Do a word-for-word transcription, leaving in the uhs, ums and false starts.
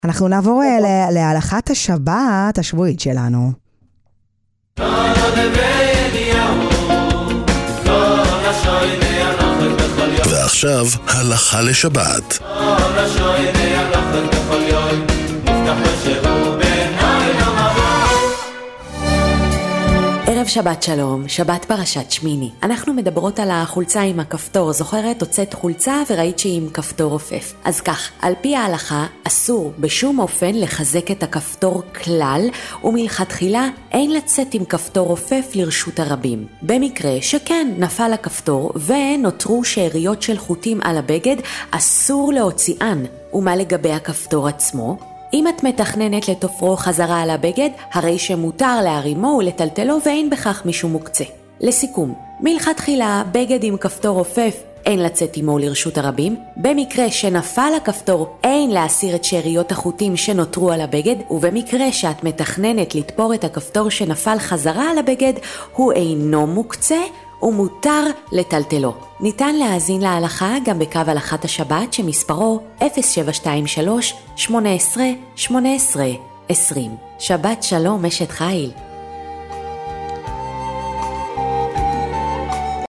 אנחנו נעבור להלכת השבת השבועית שלנו. ועכשיו הלכה לשבת. ערב שבת שלום, שבת פרשת שמיני. אנחנו מדברות על החולצה עם הכפתור. זוכרת? הוצאת חולצה וראית שהיא עם כפתור רופף. אז כך, על פי ההלכה, אסור בשום אופן לחזק את הכפתור כלל, ומלכתחילה אין לצאת עם כפתור רופף לרשות הרבים. במקרה שכן נפל הכפתור ונותרו שאריות של חוטים על הבגד, אסור להוציאן. ומה לגבי הכפתור עצמו? אם את מתכננת לתופרו חזרה על הבגד, הרי שמותר להרימו ולטלטלו ואין בכך משום מוקצה. לסיכום, מלכתחילה בגד עם כפתור רופף אין לצאת עמו לרשות הרבים, במקרה שנפל הכפתור אין להסיר את שאריות החוטים שנותרו על הבגד, ובמקרה שאת מתכננת לתפור את הכפתור שנפל חזרה על הבגד, הוא אינו מוקצה ומותר לטלטלו. ניתן להאזין להלכה גם בקו הלכת השבת שמספרו אפס שבע שתיים שלוש שמונה עשרה שמונה עשרה עשרים. שבת שלום אשת חיל.